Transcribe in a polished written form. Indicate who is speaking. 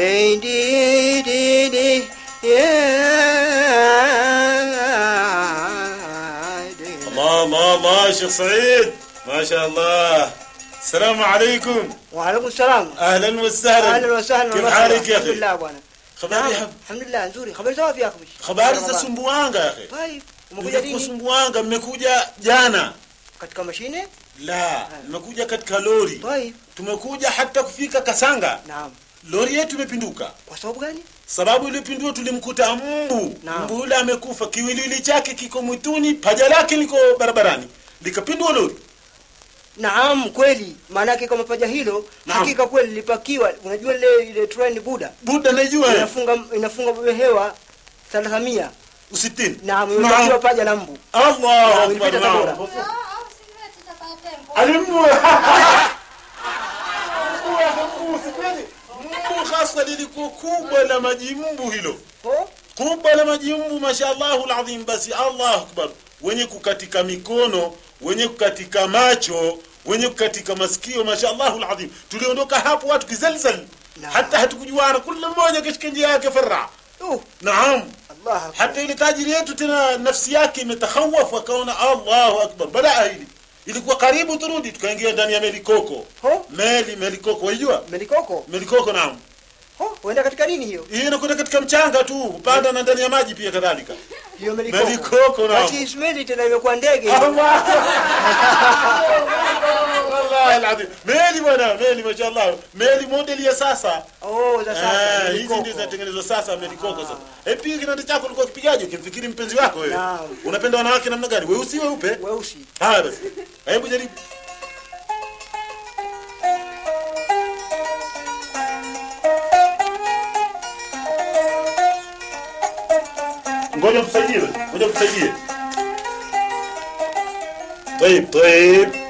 Speaker 1: دي دي دي
Speaker 2: الله شيخ سعيد ما شاء الله. السلام عليكم.
Speaker 1: وعليكم السلام.
Speaker 2: اهلا وسهلا.
Speaker 1: اهلا وسهلا.
Speaker 2: كيف حالك يا اخي؟
Speaker 1: الحمد لله bwana.
Speaker 2: خباري يا حبيبي؟
Speaker 1: الحمد لله nzuri. Habari za wapi yako?
Speaker 2: Habari za Sumbawanga ya akhi.
Speaker 1: طيب umekuja lini?
Speaker 2: Sumbawanga mmekuja jana.
Speaker 1: Katika mashine?
Speaker 2: La, nimekuja katika lori.
Speaker 1: طيب
Speaker 2: Tumekuja hata kufika Kasanga.
Speaker 1: Naam.
Speaker 2: Lori yetu imepinduka.
Speaker 1: Kwa sababu gani?
Speaker 2: Sababu ilipindua tulimkuta mbu.
Speaker 1: Naam.
Speaker 2: Mbu yule amekufa, kiwiliwili chake kiko mwituni, paja lake liko barabarani. Likapindua lori.
Speaker 1: Naam, kweli. Maana yake kama paja hilo hakika kweli lilipakiwa. Unajua ile train Buda
Speaker 2: najua.
Speaker 1: Inafunga hewa 360. Naam, inapakiwa paja la mbu.
Speaker 2: Allah Akbar. Alimu. Mbu hasa lilikuwa kubwa la majimbu hilo. Kubwa la majimbu mashaallahu alazim. Basi Allah Akbar. Wenye kukatika mikono, wenye kukatika macho, wenye kukatika masikio mashaallahu alazim. Tuliondoka hapo watu kizalzal. Hata hatukujuana, kila mmoja kashika njia yake farra. Naam.
Speaker 1: Allah.
Speaker 2: Hata ile tajiri yetu tena nafsi yake imetakhawaf akaona Allahu Akbar. Baada hili ilikuwa karibu turudi, tukaingia ndani ya melikoko. Melikoko unajua? Melikoko naam.
Speaker 1: Uenda katika nini hiyo?
Speaker 2: Hiyo inakwenda katika mchanga tu, upanda na ndani ya maji pia kadhalika.
Speaker 1: Hiyo
Speaker 2: melikoko naam.
Speaker 1: Basi Ismaili tena imekuwa ndege.
Speaker 2: Allah. Wallahi alazim. Meli bwana, meli mashallah. Meli model ya sasa.
Speaker 1: Za sasa.
Speaker 2: Hizi ndizo zinatengenezwa sasa melikoko sasa. Pia kinanda chako ulikuwa kipigaje ukimfikiri mpenzi wako wewe?
Speaker 1: Naam.
Speaker 2: Unapenda wanawake namna gani? Weusi weupe?
Speaker 1: Weusi.
Speaker 2: Haya basi. Hebu jaribu. Ngoja msaidie. طيب